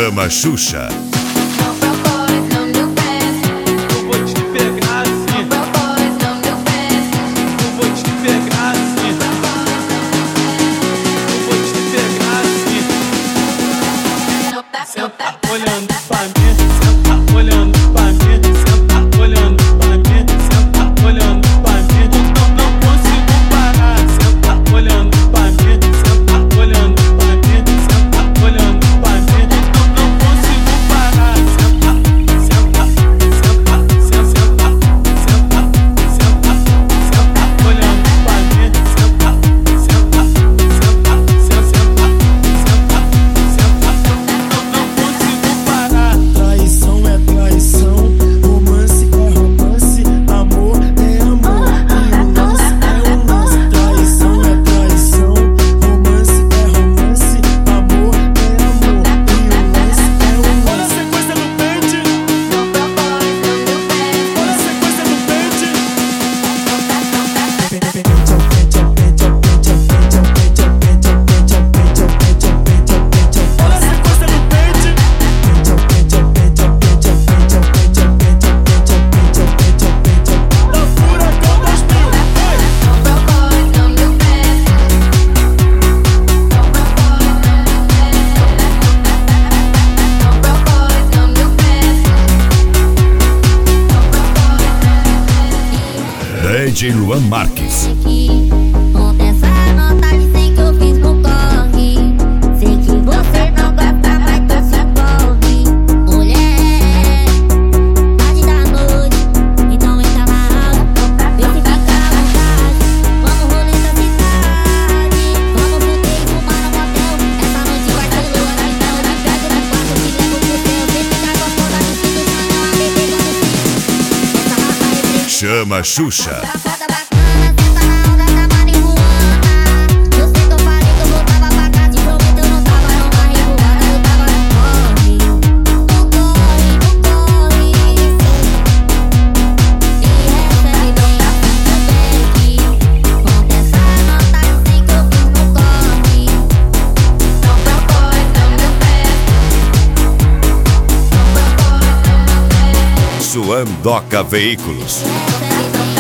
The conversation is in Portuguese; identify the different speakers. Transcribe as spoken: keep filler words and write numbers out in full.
Speaker 1: Chama Xuxa.
Speaker 2: Senta olhando pra mim, senta olhando pra mim, senta olhando pra mim, senta olhando pra mim. Não, não consigo parar. Senta olhando pra mim, senta olhando pra mim, senta olhando pra mim. Não, não consigo parar. Senta, senta, senta, senta, senta, senta, senta olhando pra mim, senta, senta, senta, senta, senta, senta.
Speaker 3: Traição é traição, romance é romance, amor é amor, e o lance é o lance. Traição é traição, romance é romance, amor é amor, e o lance é o lance. Olha a sequência no pente, olha a sequência no pente. Pente, pente, pente, pente, pente, pente, pente, pente, pente, pente, pente, pente. Olha a sequência no pente.
Speaker 1: D J Luan Marques.
Speaker 4: Ontem essa notagem sei que eu fiz no corre. Sei que você não gosta, mas tu se envolve. Mulher, tarde da noite, então entra na aula. Vê se fica à vontade. Vamos rolê da cidade. Vamos fuder e fumar no motel. Essa noite vai ser louca, então me pego no quarto, te levo pro céu. Vê se tá gostando do que tu chama a bebê quando se. Essa raça representa.
Speaker 1: Chama Xuxa.
Speaker 4: Foda bacana, senta na onda da marihuana. Eu sei que eu falei que eu voltava pra casa, te prometo eu não tava numa revoada. Eu tava no corre, no corre, no corre. E recebe bem a feedback. Conta essa notagem sei que eu fiz no corre. Não procure, não meu pé. Não procure, não meu pé.
Speaker 1: Suandoca Veículos.
Speaker 4: Recebe bem